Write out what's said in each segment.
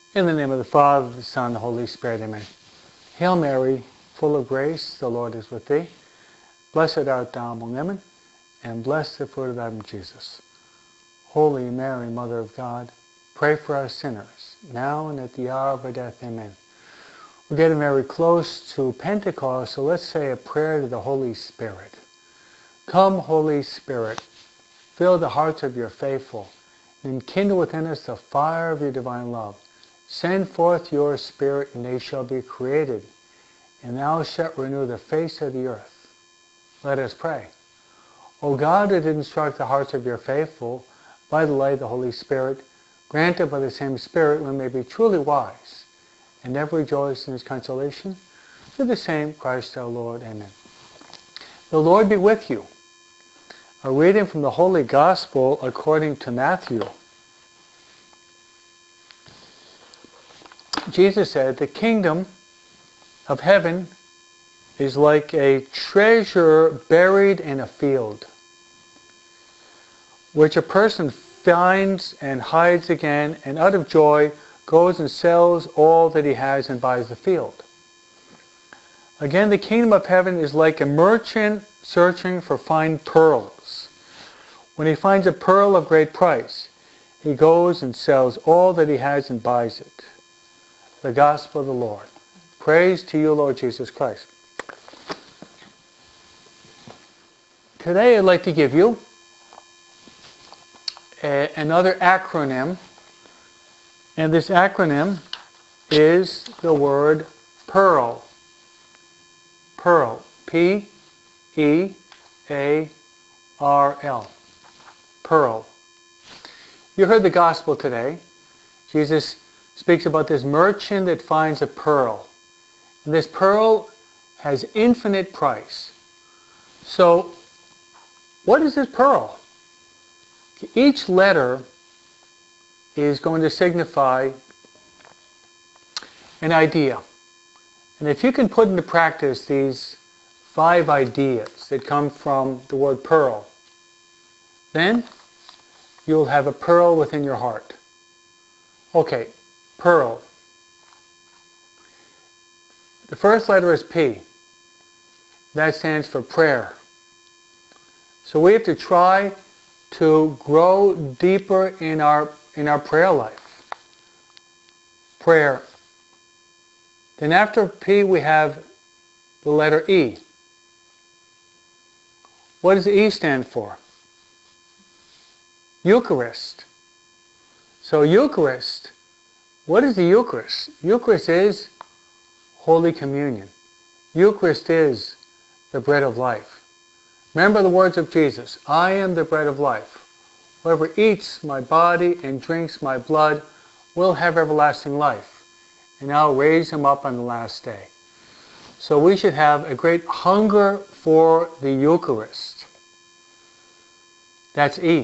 In the name of the Father, the Son, and the Holy Spirit, amen. Hail Mary, full of grace, the Lord is with thee. Blessed art thou among women, and blessed the fruit of thy womb, Jesus. Holy Mary, Mother of God, pray for us sinners, now and at the hour of our death, amen. We're getting very close to Pentecost, so let's say a prayer to the Holy Spirit. Come, Holy Spirit, fill the hearts of your faithful, and kindle within us the fire of your divine love. Send forth your Spirit, and they shall be created, and thou shalt renew the face of the earth. Let us pray. O God, who did instruct the hearts of your faithful by the light of the Holy Spirit, grant that by the same Spirit we may be truly wise, and ever rejoice in his consolation. Through the same Christ our Lord. Amen. The Lord be with you. A reading from the Holy Gospel according to Matthew. Jesus said, the kingdom of heaven is like a treasure buried in a field, which a person finds and hides again, and out of joy goes and sells all that he has and buys the field. Again, the kingdom of heaven is like a merchant searching for fine pearls. When he finds a pearl of great price, he goes and sells all that he has and buys it. The Gospel of the Lord. Praise to you, Lord Jesus Christ. Today I'd like to give you another acronym, and this acronym is the word pearl. Pearl. P-E-A-R-L. Pearl. You heard the Gospel today. Jesus speaks about this merchant that finds a pearl. And this pearl has infinite price. So, what is this pearl? Each letter is going to signify an idea. And if you can put into practice these 5 ideas that come from the word pearl, then you'll have a pearl within your heart. Okay. Pearl. The first letter is P. That stands for prayer. So we have to try to grow deeper in our prayer life. Prayer. Then after P we have the letter E. What does E stand for? Eucharist. So Eucharist. What is the Eucharist? Eucharist is Holy Communion. Eucharist is the bread of life. Remember the words of Jesus, I am the bread of life. Whoever eats my body and drinks my blood will have everlasting life, and I'll raise him up on the last day. So we should have a great hunger for the Eucharist. That's E.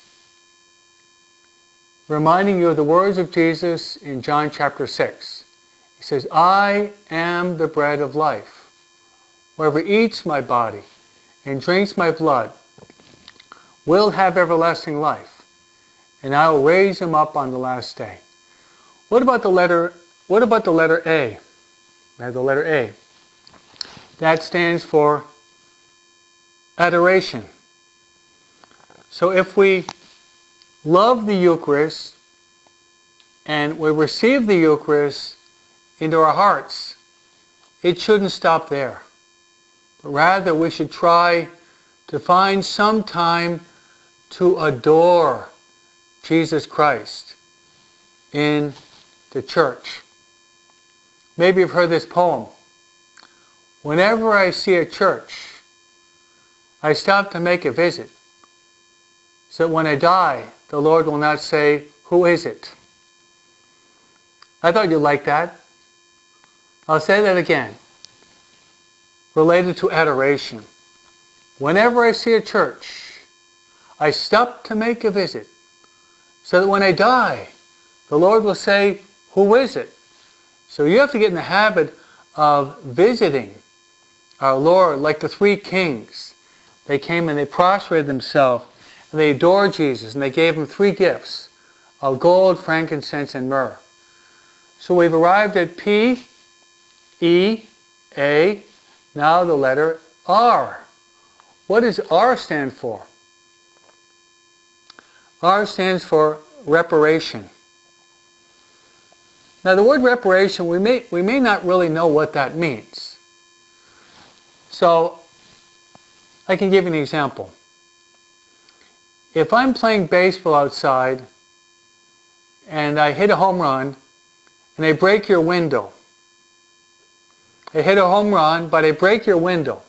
Reminding you of the words of Jesus in John chapter 6. He says, I am the bread of life. Whoever eats my body and drinks my blood will have everlasting life, and I will raise him up on the last day. What about the letter A? We have the letter A. That stands for adoration. So if we love the Eucharist and we receive the Eucharist into our hearts, it shouldn't stop there. But rather we should try to find some time to adore Jesus Christ in the church. Maybe you've heard this poem. Whenever I see a church, I stop to make a visit, so that when I die, the Lord will not say, who is it? I thought you'd like that. I'll say that again. Related to adoration. Whenever I see a church, I stop to make a visit, so that when I die, the Lord will say, who is it? So you have to get in the habit of visiting our Lord like the 3 kings. They came and they prostrated themselves, and they adored Jesus, and they gave him 3 gifts of gold, frankincense, and myrrh. So we've arrived at P, E, A, now the letter R. What does R stand for? R stands for reparation. Now the word reparation, we may not really know what that means. So I can give you an example. If I'm playing baseball outside and I hit a home run and I break your window. I hit a home run, but I break your window.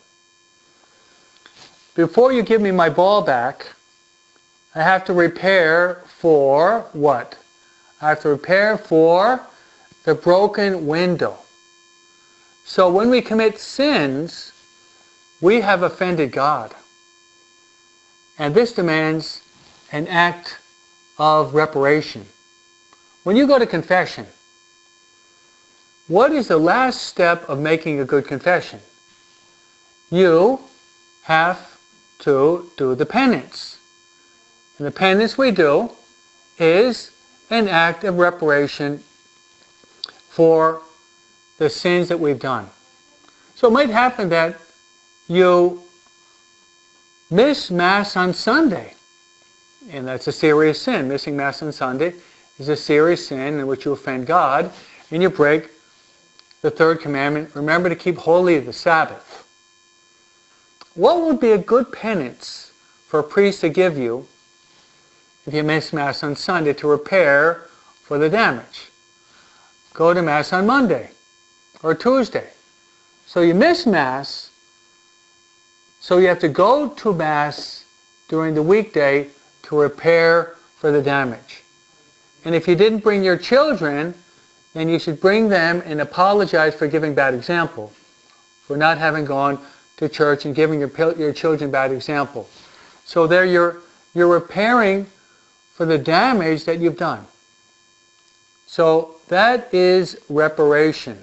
Before you give me my ball back, I have to repair for what? I have to repair for the broken window. So when we commit sins, we have offended God. And this demands an act of reparation. When you go to confession, what is the last step of making a good confession? You have to do the penance. And the penance we do is an act of reparation for the sins that we've done. So it might happen that you miss Mass on Sunday, and that's a serious sin. Missing Mass on Sunday is a serious sin in which you offend God, and you break the third commandment. Remember to keep holy the Sabbath. What would be a good penance for a priest to give you if you miss Mass on Sunday to repair for the damage? Go to Mass on Monday or Tuesday. So you miss Mass, so you have to go to Mass during the weekday to repair for the damage. And if you didn't bring your children, then you should bring them and apologize for giving bad example, for not having gone to church and giving your children bad example. So there you're repairing for the damage that you've done. So that is reparation.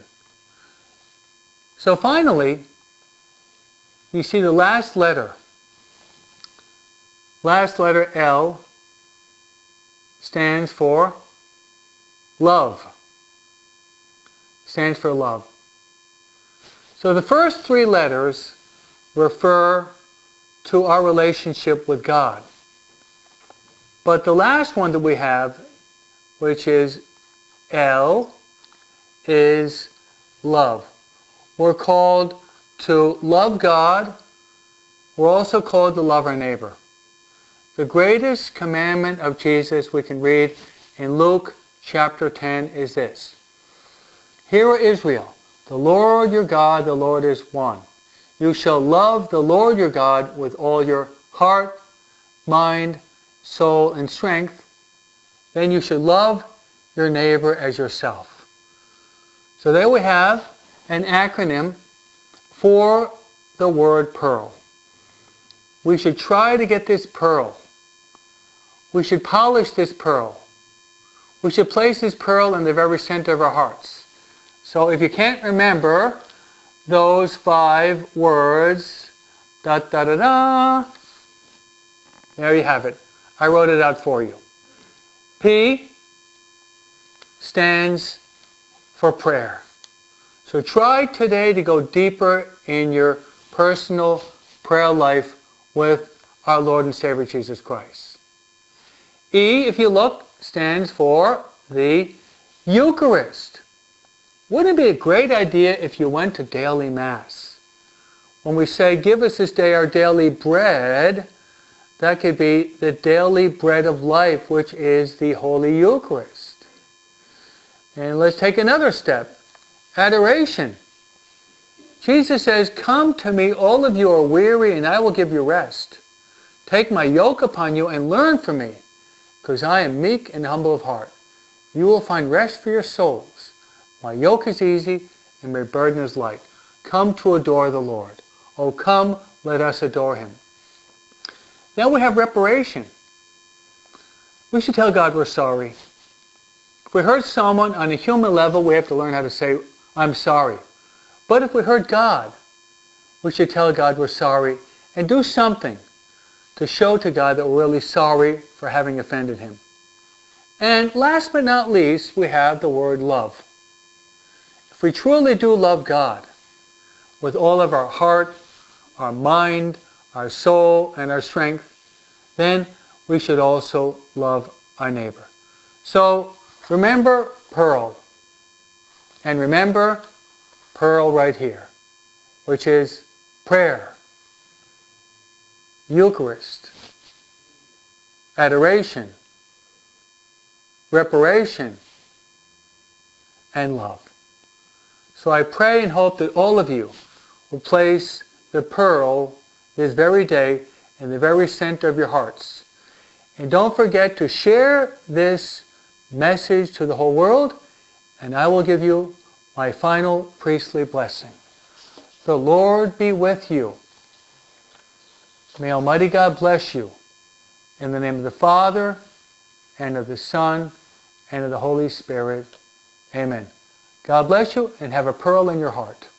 So finally, you see the last letter. Last letter L stands for love. Stands for love. So the first three letters refer to our relationship with God. But the last one that we have, which is L, is love. We're called to love God. We're also called to love our neighbor. The greatest commandment of Jesus we can read in Luke chapter 10 is this. Hear, O Israel, the Lord your God, the Lord is one. You shall love the Lord your God with all your heart, mind, soul, and strength. Then you should love your neighbor as yourself. So there we have an acronym for the word pearl. We should try to get this pearl. We should polish this pearl. We should place this pearl in the very center of our hearts. So if you can't remember those 5 words, da da da da, there you have it. I wrote it out for you. P stands for prayer. So try today to go deeper in your personal prayer life with our Lord and Savior Jesus Christ. E, if you look, stands for the Eucharist. Wouldn't it be a great idea if you went to daily Mass? When we say, give us this day our daily bread, that could be the daily bread of life, which is the Holy Eucharist. And let's take another step. Adoration. Jesus says, come to me, all of you who are weary, and I will give you rest. Take my yoke upon you and learn from me, because I am meek and humble of heart. You will find rest for your souls. My yoke is easy and my burden is light. Come to adore the Lord. Oh, come, let us adore him. Now we have reparation. We should tell God we're sorry. If we hurt someone on a human level, we have to learn how to say, I'm sorry. But if we hurt God, we should tell God we're sorry and do something to show to God that we're really sorry for having offended him. And last but not least, we have the word love. if we truly do love God with all of our heart, our mind, our soul, and our strength, then we should also love our neighbor. So remember Pearl, and remember Pearl right here, which is prayer, Eucharist, adoration, reparation, and love. So I pray and hope that all of you will place the pearl this very day in the very center of your hearts. And don't forget to share this message to the whole world, and I will give you my final priestly blessing. The Lord be with you. May Almighty God bless you. In the name of the Father, and of the Son, and of the Holy Spirit. Amen. God bless you, and have a pearl in your heart.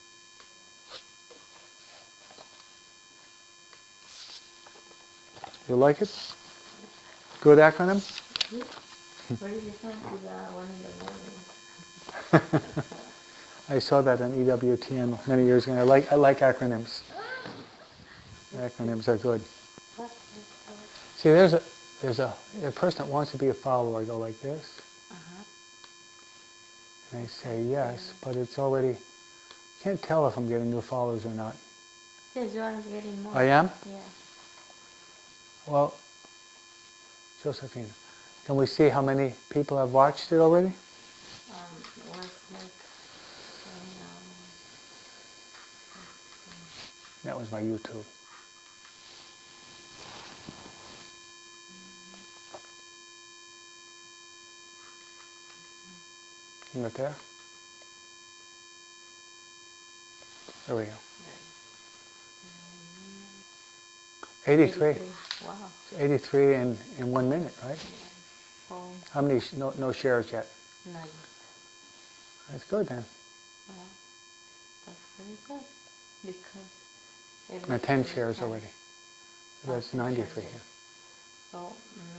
You like it? Good acronym? Where did you find the one in the morning? I saw that on EWTN many years ago. I like acronyms. Acronyms are good. See, there's a person that wants to be a follower. I go like this, and I say yes, but it's already. Can't tell if I'm getting new followers or not. Yes, you are getting more. I am? Yeah. Well, Josephine, can we see how many people have watched it already? It was like, That was my YouTube. You right there? There we go. 83. Wow. 83 in 1 minute, right? Yeah. Oh, How many no shares yet? 9. That's good then. Well, that's very good because No, 10 everything shares has- already. So that's 93 here. So,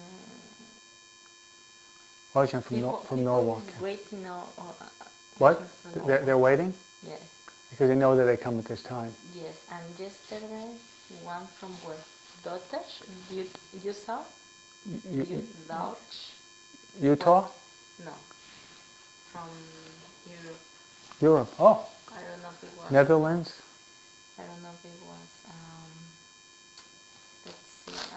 Watching from Norwalk. is waiting or What? from They're waiting? Yes, Because they know that they come at this time. yes. And yesterday, one from where? Dutch? You saw? Dutch? Utah? No, from Europe. Europe. Oh, I don't know if it was. Netherlands? I don't know if it was. Let's see.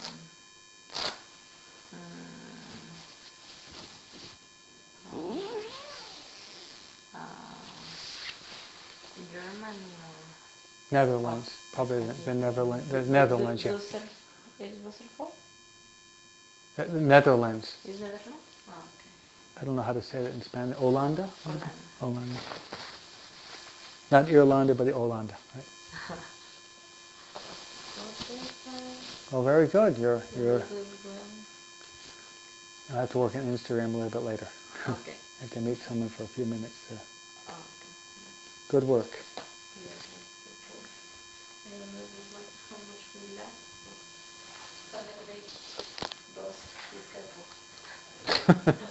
Germany or Netherlands. Probably the Netherlands. The Netherlands, yeah. Is Düsseldorf? The Netherlands. Is that no? Oh, okay. I don't know how to say that in Spanish. Holanda? Holland. Holanda. Not Irlanda, but the Holanda, right? Oh, very good. You're. I'll have to work on Instagram a little bit later. Okay. I can meet someone for a few minutes. Okay. Good work. Yes, I don't know how much we left. But I those